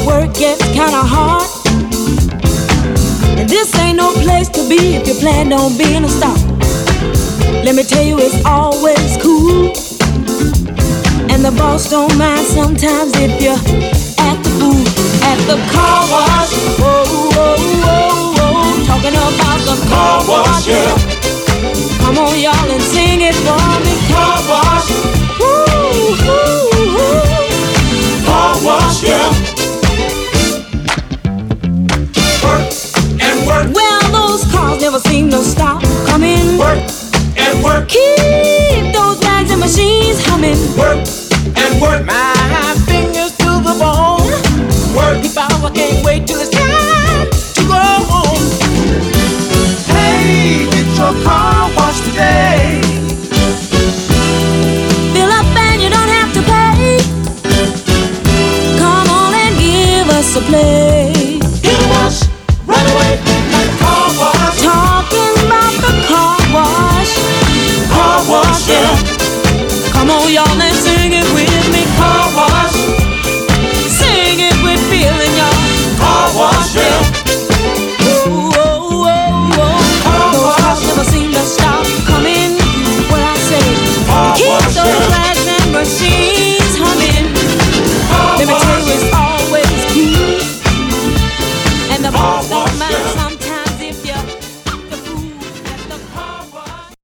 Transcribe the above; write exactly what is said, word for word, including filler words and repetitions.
work gets kinda hard. And this ain't no place to be if you plan on being a star. Let me tell you, it's always cool. And the boss don't mind sometimes if you act the fool at the car wash. Whoa, whoa, whoa, whoa. Talking about the car wash, yeah. Come on, y'all, and sing it for me. Car wash. Woo, woo, woo. Car wash, yeah. Work and work. Well, those cars never seem to stop coming. Work and work. Keep those bags and machines humming. Work and work. My fingers to the bone. Work. If I can't wait till it's time to go home. Hey, get your car washed today. Fill up and you don't have to pay. Come on and give us a play. Get a wash, right away, like a car wash. Talking about the car wash. Car wash, yeah. Come on, y'all, and sing it with me. Car wash. Sing it with feeling, y'all. Car wash, yeah. Whoa, whoa, whoa, whoa. Car those wash. Cars never seem to stop coming. What I say, car keep wash, those yeah. Flags and machines